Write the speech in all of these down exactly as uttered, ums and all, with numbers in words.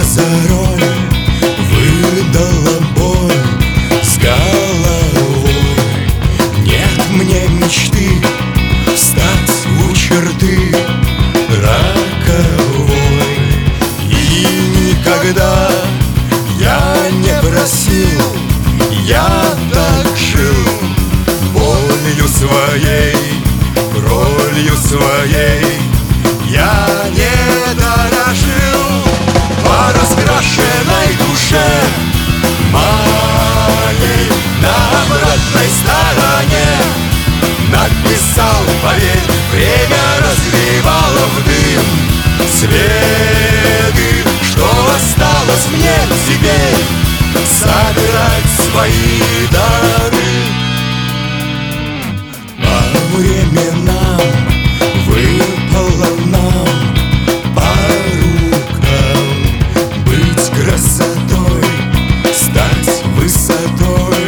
зарой выдала боль с головой. Нет мне мечты встать у черты роковой. И никогда я не просил, я так жил болью своей, ролью своей. Я не дорожил по раскрашенной душе моей. На обратной стороне написал, поверь, время развивало в дым следы. Что осталось мне теперь? Собирать свои дары. По временам выпало нам по рукам быть красотой, стать высотой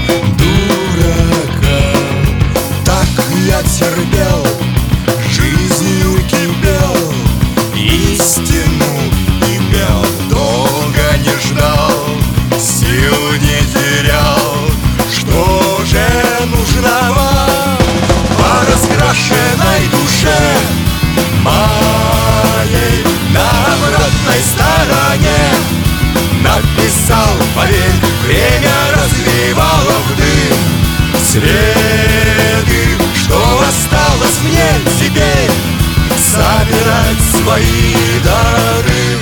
дурака. Так я терпел, жизнью кипел, истину имел, долго не ждал, сил не терял. Что же нужно вам по раскрашенной душе моей? На обратной стороне написал, поверь, время развивало в дым следы. Что осталось мне теперь? Собирать свои дары.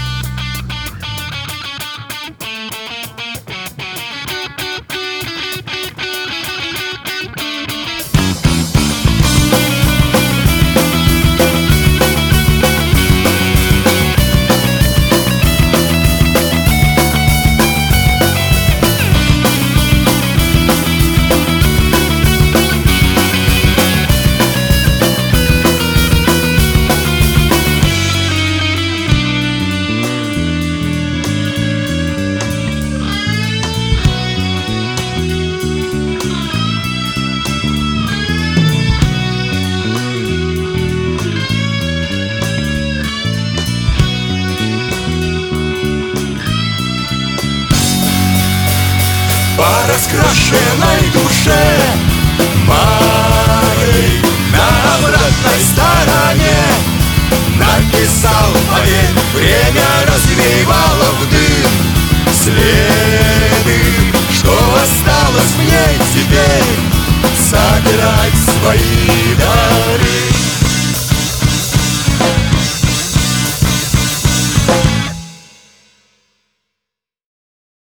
По раскрашенной душе моей на обратной стороне написал, поверь, время